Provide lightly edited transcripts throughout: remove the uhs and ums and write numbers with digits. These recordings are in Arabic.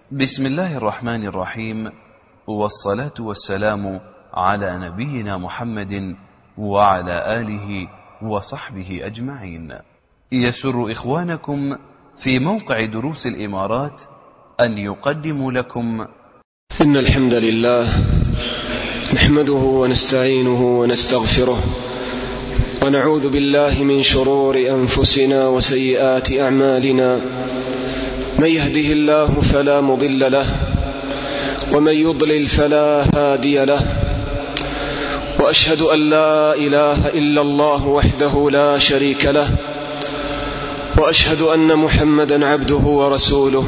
بسم الله الرحمن الرحيم، والصلاة والسلام على نبينا محمد وعلى آله وصحبه أجمعين. يسر إخوانكم في موقع دروس الإمارات أن يقدموا لكم إن الحمد لله نحمده ونستعينه ونستغفره ونعوذ بالله من شرور أنفسنا وسيئات أعمالنا. من يهده الله فلا مضل له ومن يضلل فلا هادي له، وأشهد أن لا إله إلا الله وحده لا شريك له، وأشهد أن محمدا عبده ورسوله.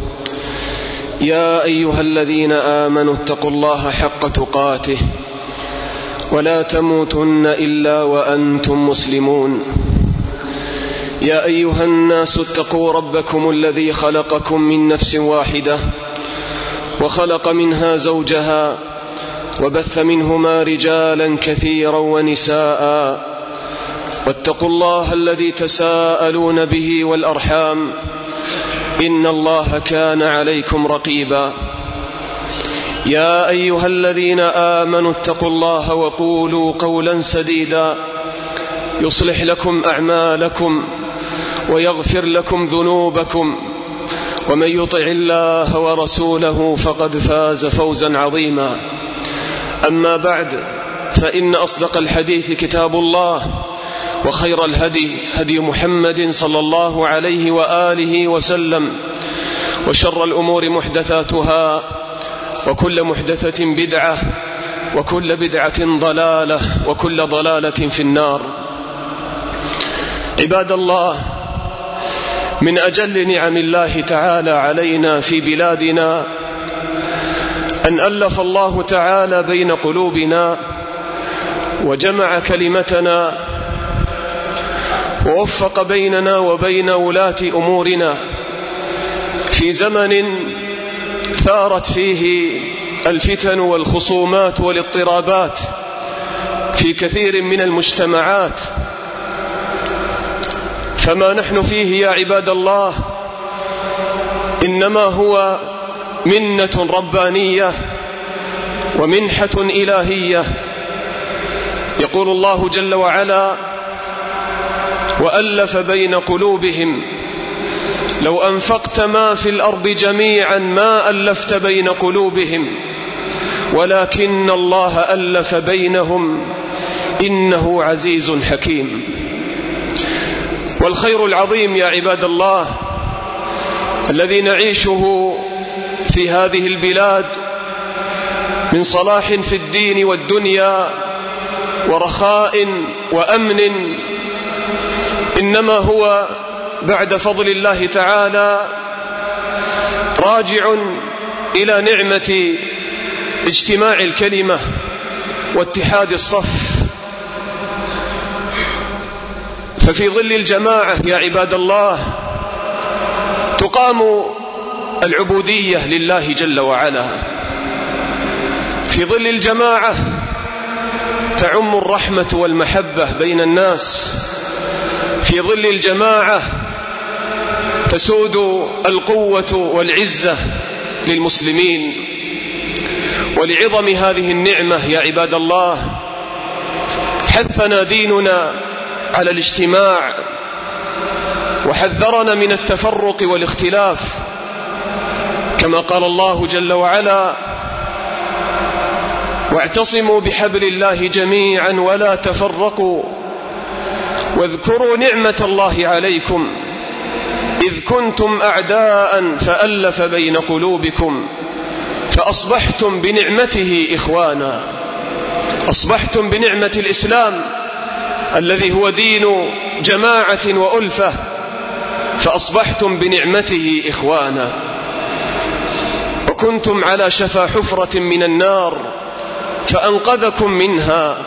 يا أيها الذين آمنوا اتقوا الله حق تقاته ولا تموتن إلا وأنتم مسلمون. يا أيها الناس اتقوا ربكم الذي خلقكم من نفس واحدة وخلق منها زوجها وبث منهما رجالا كثيرا ونساء، واتقوا الله الذي تساءلون به والأرحام إن الله كان عليكم رقيبا. يا أيها الذين آمنوا اتقوا الله وقولوا قولا سديدا يصلح لكم أعمالكم ويغفر لكم ذنوبكم، ومن يطع الله ورسوله فقد فاز فوزا عظيما. أما بعد، فإن أصدق الحديث كتاب الله، وخير الهدي هدي محمد صلى الله عليه وآله وسلم، وشر الأمور محدثاتها، وكل محدثة بدعة، وكل بدعة ضلالة، وكل ضلالة في النار. عباد الله، من أجل نعم الله تعالى علينا في بلادنا أن ألف الله تعالى بين قلوبنا وجمع كلمتنا ووفق بيننا وبين ولاة أمورنا في زمن ثارت فيه الفتن والخصومات والاضطرابات في كثير من المجتمعات. فما نحن فيه يا عباد الله إنما هو منة ربانية ومنحة إلهية. يقول الله جل وعلا: وألف بين قلوبهم لو أنفقت ما في الأرض جميعا ما ألفت بين قلوبهم ولكن الله ألف بينهم إنه عزيز حكيم. والخير العظيم يا عباد الله الذي نعيشه في هذه البلاد من صلاح في الدين والدنيا ورخاء وأمن إنما هو بعد فضل الله تعالى راجع إلى نعمة اجتماع الكلمة واتحاد الصف. ففي ظل الجماعة يا عباد الله تقام العبودية لله جل وعلا. في ظل الجماعة تعم الرحمة والمحبة بين الناس. في ظل الجماعة تسود القوة والعزة للمسلمين. ولعظم هذه النعمة يا عباد الله حثنا ديننا على الاجتماع وحذرنا من التفرق والاختلاف، كما قال الله جل وعلا: واعتصموا بحبل الله جميعا ولا تفرقوا واذكروا نعمة الله عليكم إذ كنتم أعداء فألف بين قلوبكم فأصبحتم بنعمته إخوانا. أصبحتم بنعمة الإسلام الذي هو دين جماعة وألفة، فأصبحتم بنعمته إخوانا. وكنتم على شفا حفرة من النار فأنقذكم منها.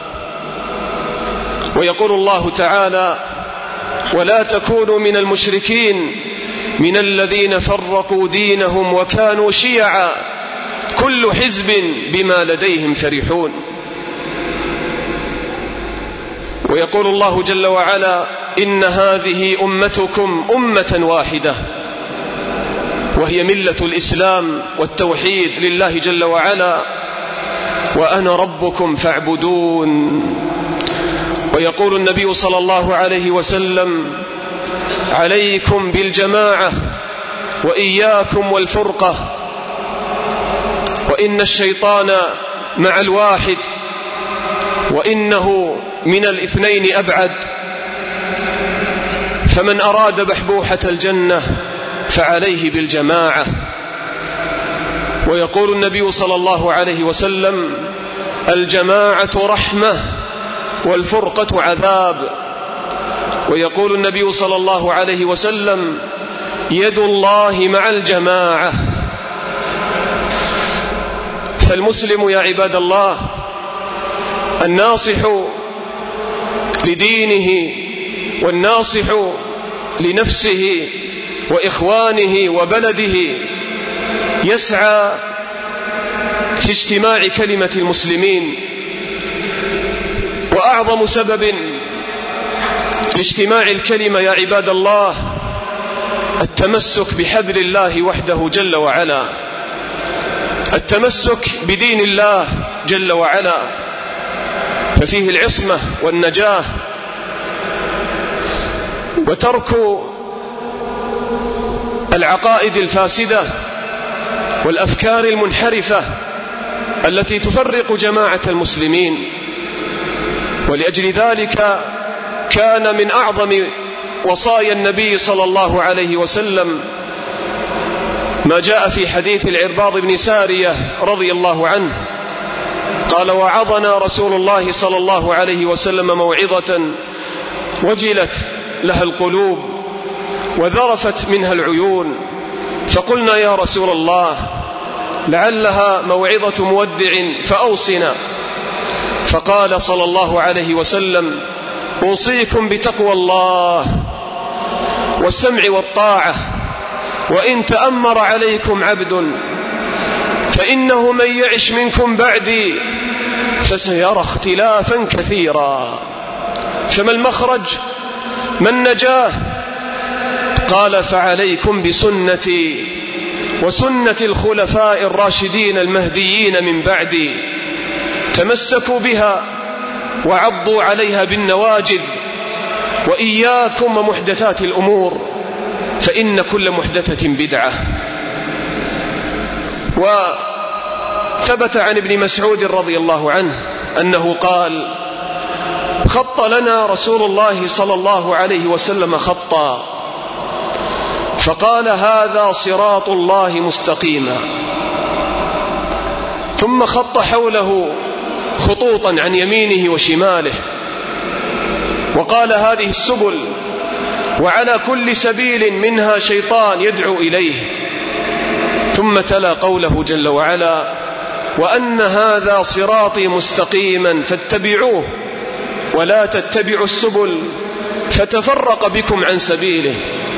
ويقول الله تعالى: ولا تكونوا من المشركين من الذين فرقوا دينهم وكانوا شيعا كل حزب بما لديهم فرحون. ويقول الله جل وعلا: إن هذه أمتكم أمة واحدة وهي ملة الإسلام والتوحيد لله جل وعلا، وأنا ربكم فاعبدون. ويقول النبي صلى الله عليه وسلم: عليكم بالجماعة وإياكم والفرقة، وإن الشيطان مع الواحد وإنه من الاثنين أبعد، فمن أراد بحبوحة الجنة فعليه بالجماعة. ويقول النبي صلى الله عليه وسلم: الجماعة رحمة والفرقة عذاب. ويقول النبي صلى الله عليه وسلم: يد الله مع الجماعة. فالمسلم يا عباد الله الناصح لدينه والناصح لنفسه وإخوانه وبلده يسعى في اجتماع كلمة المسلمين. وأعظم سبب لاجتماع الكلمة يا عباد الله التمسك بحبل الله وحده جل وعلا، التمسك بدين الله جل وعلا، ففيه العصمة والنجاة، وترك العقائد الفاسدة والأفكار المنحرفة التي تفرق جماعة المسلمين. ولأجل ذلك كان من أعظم وصايا النبي صلى الله عليه وسلم ما جاء في حديث العرباض بن سارية رضي الله عنه قال: وعظنا رسول الله صلى الله عليه وسلم موعظة وجلت لها القلوب وذرفت منها العيون، فقلنا: يا رسول الله لعلها موعظة مودع فأوصنا. فقال صلى الله عليه وسلم: أوصيكم بتقوى الله والسمع والطاعة، وإن تأمر عليكم عبد فإنه من يعش منكم بعدي فسيرى اختلافا كثيرا. فما المخرج؟ ما النجاة؟ قال: فعليكم بسنتي وسنة الخلفاء الراشدين المهديين من بعدي، تمسكوا بها وعضوا عليها بالنواجذ، وإياكم ومحدثات الأمور فإن كل محدثة بدعة. وثبت عن ابن مسعود رضي الله عنه أنه قال: خط لنا رسول الله صلى الله عليه وسلم خطا فقال: هذا صراط الله مستقيما، ثم خط حوله خطوطا عن يمينه وشماله وقال: هذه السبل، وعلى كل سبيل منها شيطان يدعو إليه. ثم تلا قوله جل وعلا: وأن هذا صراطي مستقيما فاتبعوه ولا تتبعوا السبل فتفرق بكم عن سبيله،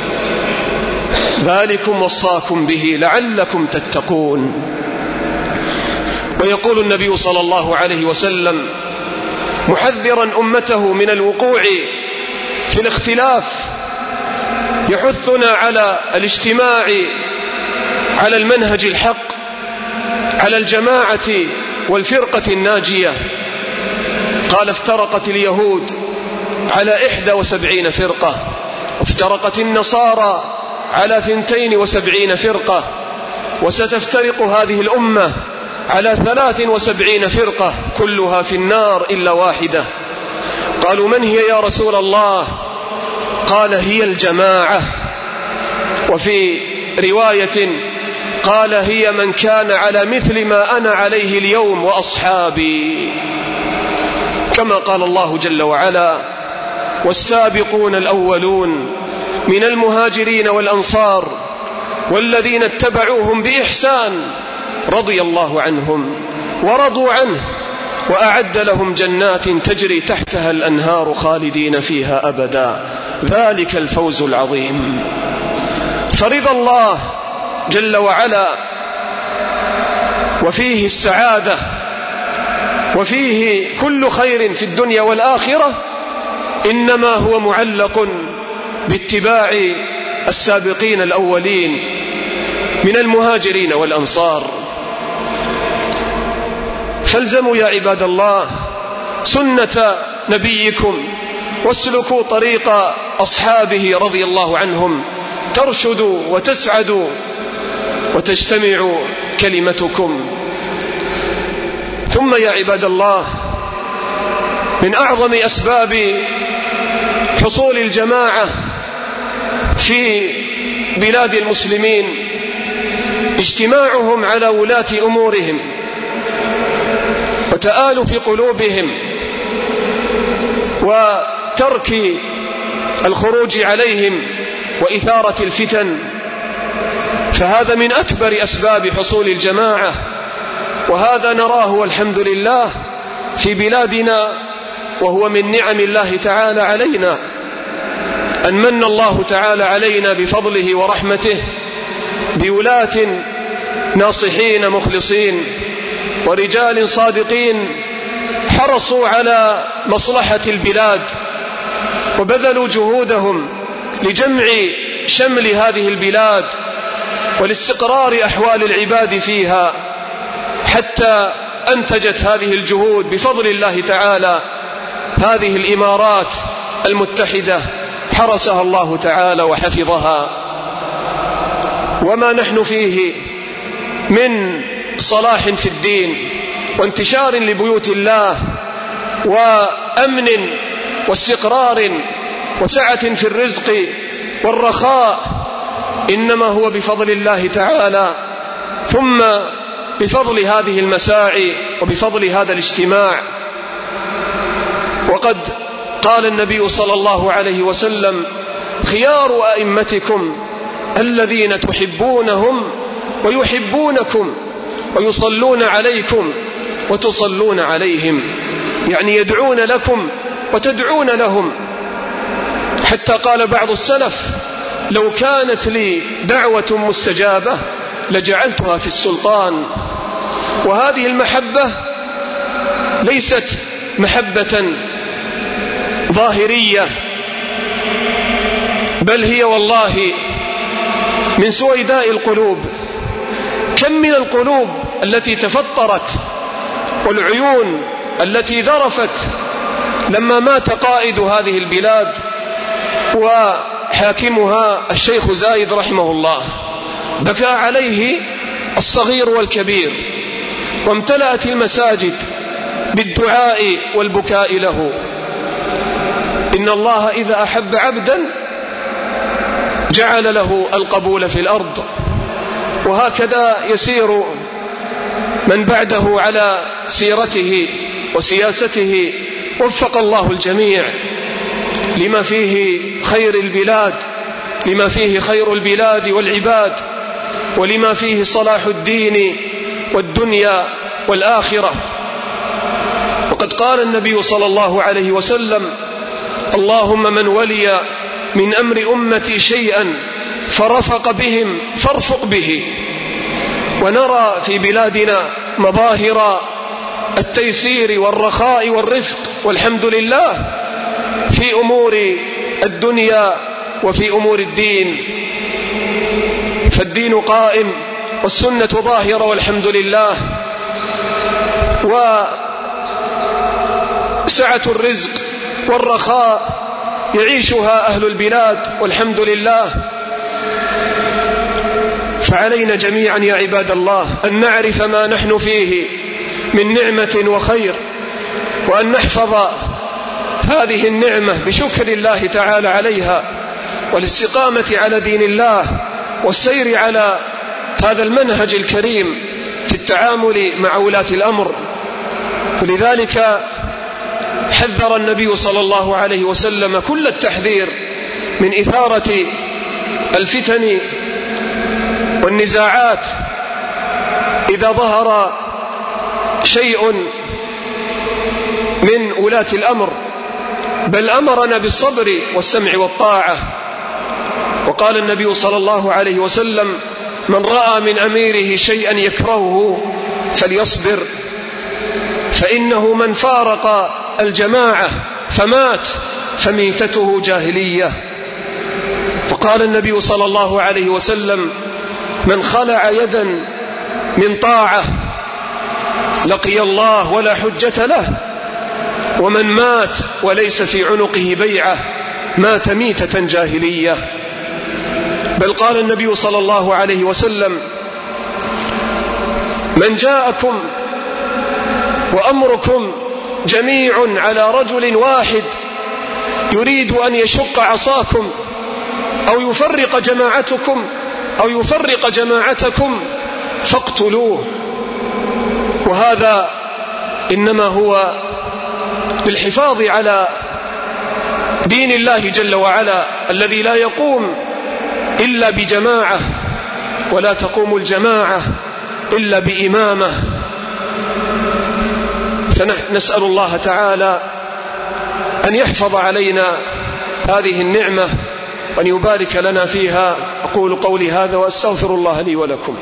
ذلكم وصاكم به لعلكم تتقون. ويقول النبي صلى الله عليه وسلم محذرا أمته من الوقوع في الاختلاف، يحثنا على الاجتماع على المنهج الحق، على الجماعة والفرقة الناجية. قال: افترقت اليهود على 71 فرقة، وافترقت النصارى على 72 فرقة، وستفترق هذه الأمة على 73 فرقة كلها في النار إلا واحدة. قالوا: من هي يا رسول الله؟ قال: هي الجماعة. وفي رواية قال: هي من كان على مثل ما أنا عليه اليوم وأصحابي، كما قال الله جل وعلا: والسابقون الأولون من المهاجرين والأنصار والذين اتبعوهم بإحسان رضي الله عنهم ورضوا عنه وأعد لهم جنات تجري تحتها الأنهار خالدين فيها أبدا، ذلك الفوز العظيم. فرضا الله جل وعلا وفيه السعادة وفيه كل خير في الدنيا والآخرة إنما هو معلق باتباع السابقين الأولين من المهاجرين والأنصار. فالزموا يا عباد الله سنة نبيكم واسلكوا طريق أصحابه رضي الله عنهم، ترشدوا وتسعدوا وتجتمع كلمتكم. ثم يا عباد الله، من أعظم أسباب حصول الجماعة في بلاد المسلمين اجتماعهم على ولاة أمورهم وتآلف قلوبهم وترك الخروج عليهم وإثارة الفتن، فهذا من أكبر أسباب حصول الجماعة. وهذا نراه والحمد لله في بلادنا، وهو من نعم الله تعالى علينا، أن من الله تعالى علينا بفضله ورحمته بولاة ناصحين مخلصين ورجال صادقين حرصوا على مصلحة البلاد وبذلوا جهودهم لجمع شمل هذه البلاد ولاستقرار أحوال العباد فيها، حتى أنتجت هذه الجهود بفضل الله تعالى هذه الإمارات المتحدة، حرسها الله تعالى وحفظها. وما نحن فيه من صلاح في الدين وانتشار لبيوت الله وأمن واستقرار وسعة في الرزق والرخاء إنما هو بفضل الله تعالى، ثم بفضل هذه المساعي وبفضل هذا الاجتماع. وقد قال النبي صلى الله عليه وسلم: خيار أئمتكم الذين تحبونهم ويحبونكم ويصلون عليكم وتصلون عليهم، يعني يدعون لكم وتدعون لهم. حتى قال بعض السلف: لو كانت لي دعوة مستجابة لجعلتها في السلطان. وهذه المحبة ليست محبة ظاهرية، بل هي والله من سويداء القلوب. كم من القلوب التي تفطرت والعيون التي ذرفت لما مات قائد هذه البلاد وحاكمها الشيخ زايد رحمه الله، بكى عليه الصغير والكبير، وامتلأت المساجد بالدعاء والبكاء له. إن الله إذا أحب عبدا جعل له القبول في الأرض، وهكذا يسير من بعده على سيرته وسياسته. وفق الله الجميع لما فيه خير البلاد، لما فيه خير البلاد والعباد، ولما فيه صلاح الدين والدنيا والآخرة. وقد قال النبي صلى الله عليه وسلم: اللهم من ولي من أمر أمتي شيئا فرفق بهم فارفق به. ونرى في بلادنا مظاهر التيسير والرخاء والرفق والحمد لله في أمور الدنيا وفي أمور الدين، فالدين قائم والسنة ظاهرة والحمد لله، وسعة الرزق والرخاء يعيشها أهل البلاد والحمد لله. فعلينا جميعا يا عباد الله أن نعرف ما نحن فيه من نعمة وخير، وأن نحفظ هذه النعمة بشكر الله تعالى عليها، والاستقامة على دين الله، والسير على هذا المنهج الكريم في التعامل مع ولاة الأمر. ولذلك حذر النبي صلى الله عليه وسلم كل التحذير من إثارة الفتن والنزاعات إذا ظهر شيء من ولاة الأمر، بل أمرنا بالصبر والسمع والطاعة. وقال النبي صلى الله عليه وسلم: من رأى من أميره شيئا يكرهه فليصبر، فإنه من فارق الجماعة فمات فميتته جاهلية. وقال النبي صلى الله عليه وسلم: من خلع يدا من طاعة لقي الله ولا حجة له، ومن مات وليس في عنقه بيعة مات ميتة جاهلية. بل قال النبي صلى الله عليه وسلم: من جاءكم وأمركم جميع على رجل واحد يريد أن يشق عصاكم أو يفرق جماعتكم فاقتلوه. وهذا إنما هو للحفاظ على دين الله جل وعلا الذي لا يقوم إلا بجماعة، ولا تقوم الجماعة إلا بإمامة. فنسأل الله تعالى أن يحفظ علينا هذه النعمة وأن يبارك لنا فيها. أقول قولي هذا وأستغفر الله لي ولكم.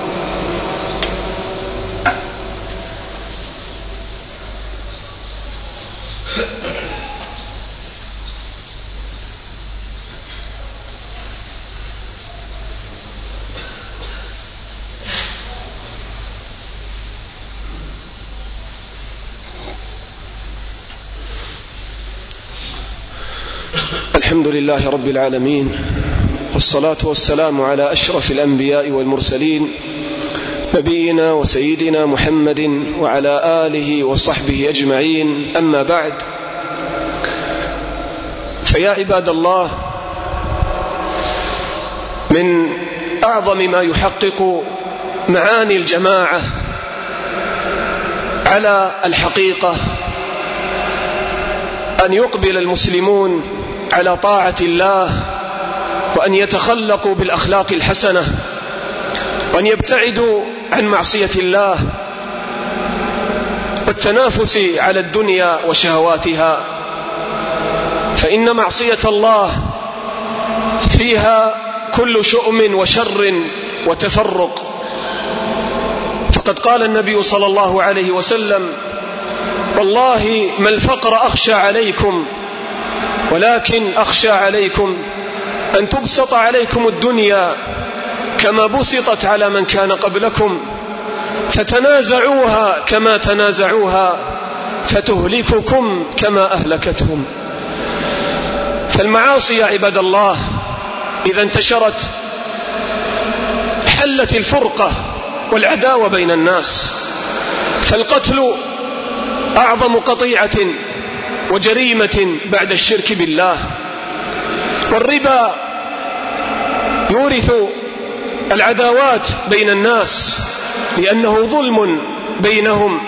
الحمد لله رب العالمين، والصلاة والسلام على أشرف الأنبياء والمرسلين، نبينا وسيدنا محمد وعلى آله وصحبه أجمعين. أما بعد، فيا عباد الله، من أعظم ما يحقق معاني الجماعة على الحقيقة أن يقبل المسلمون على طاعة الله، وأن يتخلقوا بالأخلاق الحسنة، وأن يبتعدوا عن معصية الله والتنافس على الدنيا وشهواتها. فإن معصية الله فيها كل شؤم وشر وتفرق. فقد قال النبي صلى الله عليه وسلم: والله ما الفقر أخشى عليكم، ولكن أخشى عليكم أن تبسط عليكم الدنيا كما بسطت على من كان قبلكم، فتنازعوها كما تنازعوها، فتهلككم كما أهلكتهم. فالمعاصي يا عباد الله إذا انتشرت حلت الفرقة والعداوة بين الناس. فالقتل أعظم قطيعة وجريمة بعد الشرك بالله، والربا يورث العداوات بين الناس لأنه ظلم بينهم،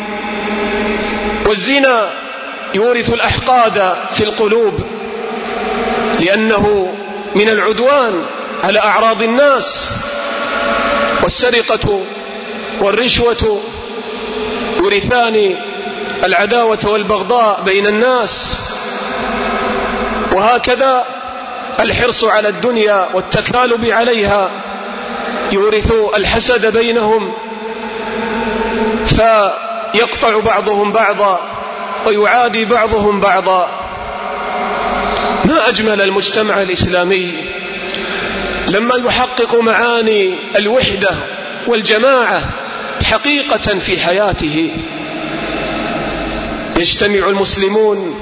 والزنا يورث الأحقاد في القلوب لأنه من العدوان على أعراض الناس، والسرقة والرشوة يورثان العداوة والبغضاء بين الناس. وهكذا الحرص على الدنيا والتكالب عليها يورث الحسد بينهم، فيقطع بعضهم بعضا ويعادي بعضهم بعضا. ما أجمل المجتمع الإسلامي لما يحقق معاني الوحدة والجماعة حقيقة في حياته. يجتمع المسلمون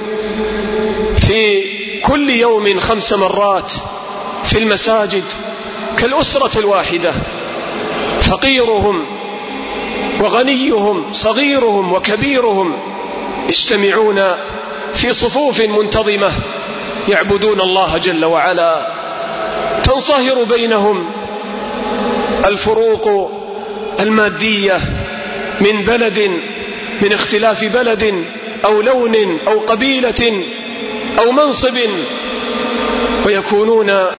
في كل يوم 5 مرات في المساجد كالأسرة الواحدة، فقيرهم وغنيهم، صغيرهم وكبيرهم، يجتمعون في صفوف منتظمة يعبدون الله جل وعلا. تنصهر بينهم الفروق المادية من اختلاف بلد أو لون أو قبيلة أو منصب، ويكونون